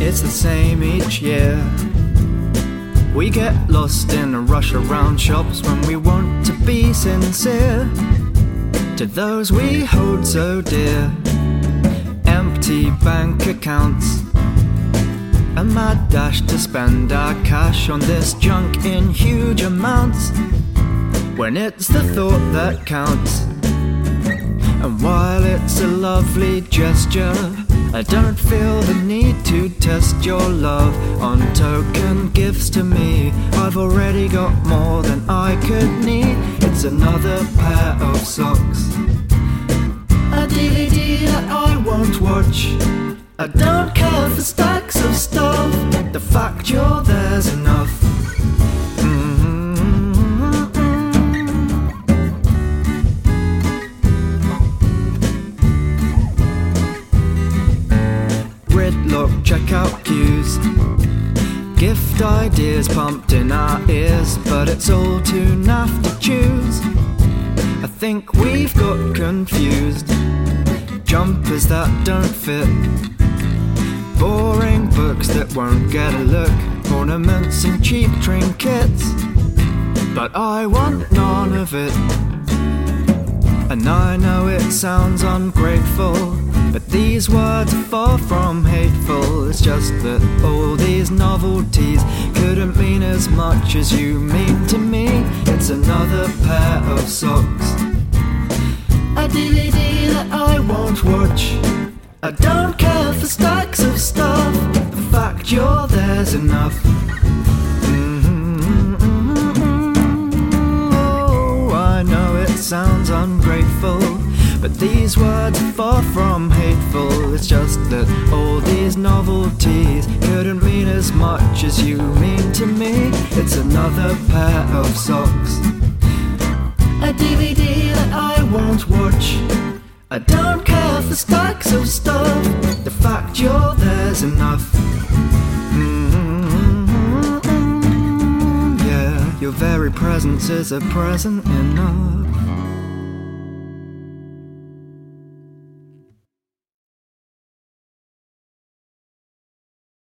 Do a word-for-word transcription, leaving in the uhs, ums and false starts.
it's the same each year. We get lost in a rush around shops when we want to be sincere to those we hold so dear. Empty bank accounts, a mad dash to spend our cash on this junk in huge amounts, when it's the thought that counts. And while it's a lovely gesture, I don't feel the need to test your love on token gifts to me. I've already got more than I could need. It's another pair of socks, a D V D that I won't watch. I don't care for stacks of stuff, the fact you're there's enough. Gridlock checkout queues, gift ideas pumped in our ears, but it's all too naff to choose. I think we've got confused. Jumpers that don't fit, boring books that won't get a look, ornaments and cheap trinkets, but I want none of it. And I know it sounds ungrateful, but these words are far from hateful. It's just that all these novelties couldn't mean as much as you mean to me. It's another pair of socks, a D V D that I won't watch. I don't care for stacks of stuff, the fact you're there's enough. Mm-hmm, mm-hmm. Oh, I know it sounds ungrateful, but these words are far from hateful. It's just that all these novelties couldn't mean as much as you mean to me. It's another pair of socks, a D V D that I won't watch. I don't care for stacks of stuff, the fact you're there's enough. Mm-hmm, yeah, your very presence is a present enough.